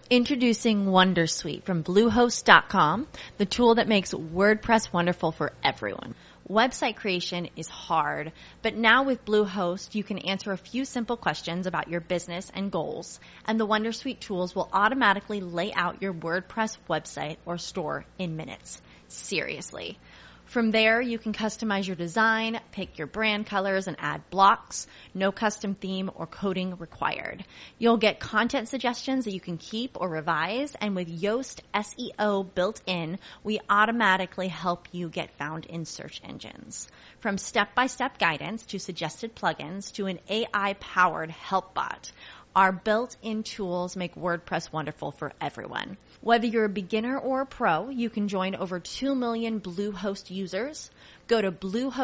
Introducing Wondersuite from Bluehost.com, the tool that makes WordPress wonderful for everyone. Website creation is hard, but now with Bluehost, you can answer a few simple questions about your business and goals, and the Wondersuite tools will automatically lay out your WordPress website or store in minutes. Seriously. From there, you can customize your design, pick your brand colors, and add blocks. No custom theme or coding required. You'll get content suggestions that you can keep or revise, and with Yoast SEO built in, we automatically help you get found in search engines. From step-by-step guidance to suggested plugins to an AI-powered help bot, our built-in tools make WordPress wonderful for everyone. Whether you're a beginner or a pro, you can join over 2 million Bluehost users. Go to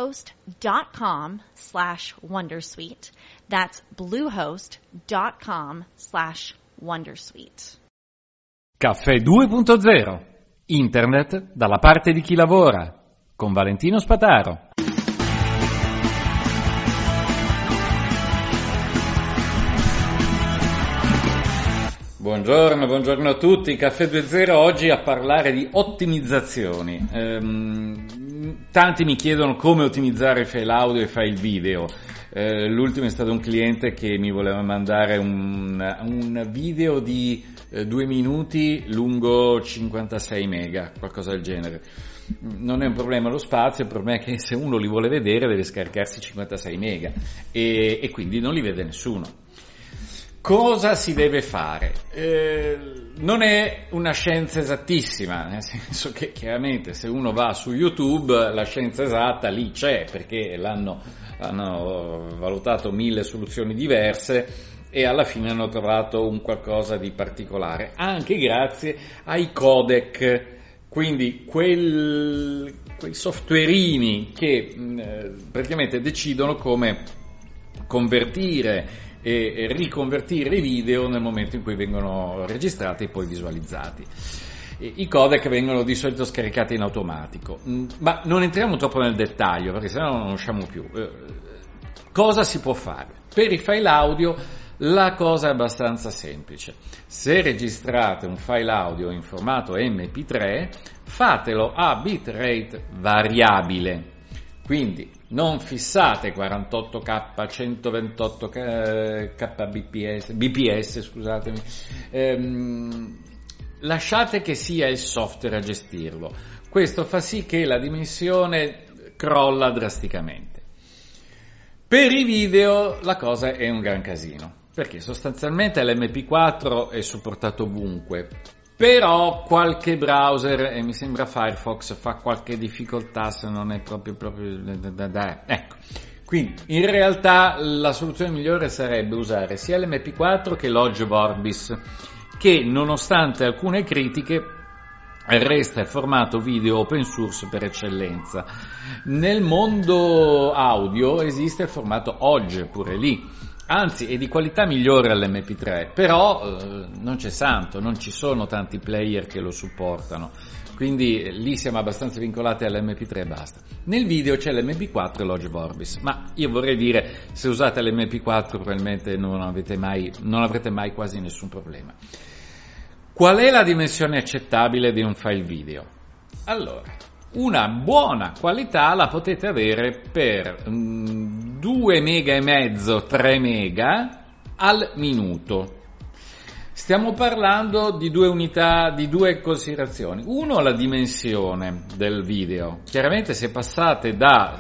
bluehost.com/wondersuite. That's bluehost.com/wondersuite. Caffè 2.0. Internet dalla parte di chi lavora. Con Valentino Spataro. Buongiorno a tutti, Caffè 2.0 oggi a parlare di ottimizzazioni. Tanti mi chiedono come ottimizzare il file audio e il file video. L'ultimo è stato un cliente che mi voleva mandare un video di 2 minuti lungo 56 mega, qualcosa del genere. Non è un problema lo spazio, il problema è che se uno li vuole vedere deve scaricarsi 56 mega e quindi non li vede nessuno. Cosa si deve fare? Non è una scienza esattissima, nel senso che chiaramente se uno va su YouTube la scienza esatta lì c'è, perché hanno valutato 1000 soluzioni diverse e alla fine hanno trovato un qualcosa di particolare, anche grazie ai codec, quindi quei softwareini che praticamente decidono come convertire e riconvertire i video nel momento in cui vengono registrati e poi visualizzati. I codec vengono di solito scaricati in automatico, ma non entriamo troppo nel dettaglio perché sennò non usciamo più. Cosa si può fare? Per i file audio la cosa è abbastanza semplice. Se registrate un file audio in formato MP3, fatelo a bitrate variabile. Quindi non fissate 48k, 128 bps, scusatemi. Lasciate che sia il software a gestirlo. Questo fa sì che la dimensione crolla drasticamente. Per i video la cosa è un gran casino, perché sostanzialmente l'MP4 è supportato ovunque. Però qualche browser, e mi sembra Firefox, fa qualche difficoltà se non è proprio ecco. Quindi in realtà la soluzione migliore sarebbe usare sia l'MP4 che Lodge Vorbis, che nonostante alcune critiche resta il formato video open source per eccellenza. Nel mondo audio esiste il formato OGG pure lì. Anzi, è di qualità migliore all'MP3, però non c'è santo, non ci sono tanti player che lo supportano, quindi lì siamo abbastanza vincolati all'MP3 e basta. Nel video c'è l'MP4 e Lodge Vorbis, ma io vorrei dire, se usate l'MP4 probabilmente non avrete mai quasi nessun problema. Qual è la dimensione accettabile di un file video? Allora, una buona qualità la potete avere per 2 mega e mezzo, 3 mega al minuto. Stiamo parlando di due unità, di due considerazioni. Uno, la dimensione del video. Chiaramente se passate da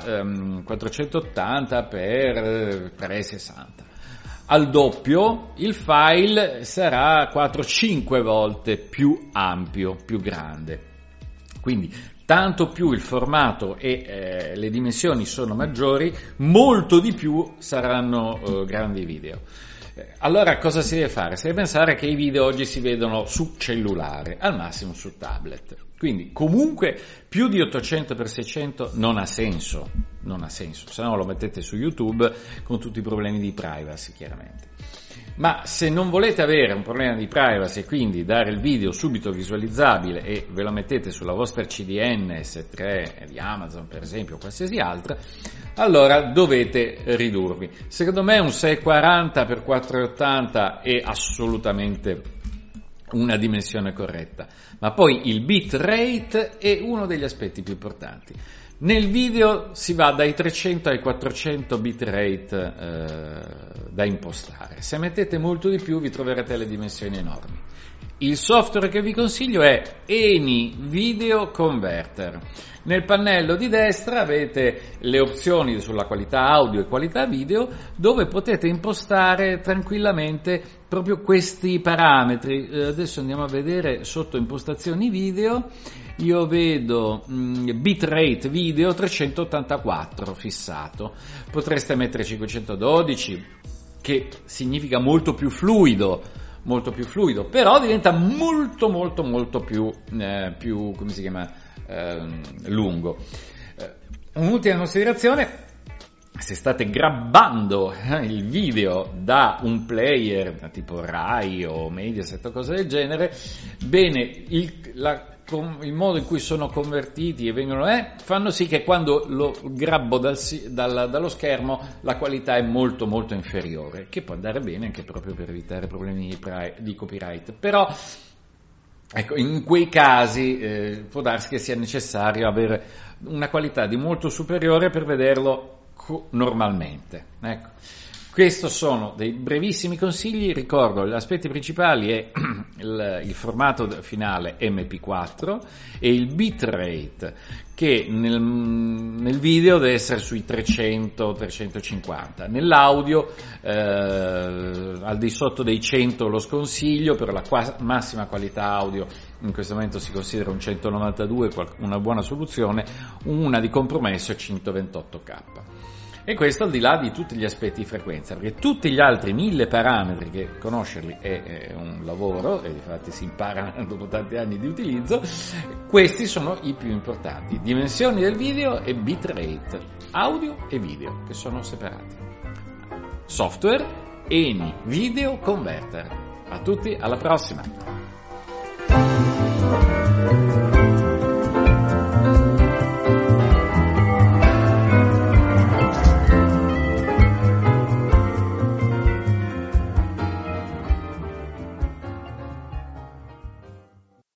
480 per 360 al doppio, il file sarà 4-5 volte più ampio, più grande. Quindi tanto più il formato e le dimensioni sono maggiori, molto di più saranno grandi video. Allora cosa si deve fare? Si deve pensare che i video oggi si vedono su cellulare, al massimo su tablet. Quindi comunque più di 800x600 non ha senso, se no lo mettete su YouTube con tutti i problemi di privacy chiaramente. Ma se non volete avere un problema di privacy e quindi dare il video subito visualizzabile e ve lo mettete sulla vostra CDN S3 di Amazon per esempio o qualsiasi altra, allora dovete ridurvi. Secondo me un 640x480 è assolutamente una dimensione corretta, ma poi il bitrate è uno degli aspetti più importanti. Nel video si va dai 300 ai 400 bitrate da impostare. Se mettete molto di più vi troverete le dimensioni enormi. Il software che vi consiglio è Eni Video Converter. Nel pannello di destra avete le opzioni sulla qualità audio e qualità video, dove potete impostare tranquillamente proprio questi parametri. Adesso andiamo a vedere sotto impostazioni video. Io vedo bitrate video 384 fissato. Potreste mettere 512, che significa molto più fluido, però diventa molto più come si chiama, lungo. Un'ultima considerazione: se state grabbando il video da un player tipo Rai o Mediaset o cose del genere, bene, il modo in cui sono convertiti e vengono fanno sì che quando lo grabbo dallo schermo la qualità è molto inferiore, che può andare bene anche proprio per evitare problemi di copyright. Però ecco, in quei casi può darsi che sia necessario avere una qualità di molto superiore per vederlo normalmente. Ecco. Questi sono dei brevissimi consigli. Ricordo, gli aspetti principali è il formato finale MP4 e il bitrate, che nel video deve essere sui 300-350, nell'audio al di sotto dei 100 lo sconsiglio, per la massima qualità audio in questo momento si considera un 192 una buona soluzione, una di compromesso è 128K. E questo al di là di tutti gli aspetti di frequenza, perché tutti gli altri 1000 parametri, che conoscerli è un lavoro, e infatti si impara dopo tanti anni di utilizzo, questi sono i più importanti: dimensioni del video e bitrate, audio e video, che sono separati. Software Eni Video Converter. A tutti, alla prossima!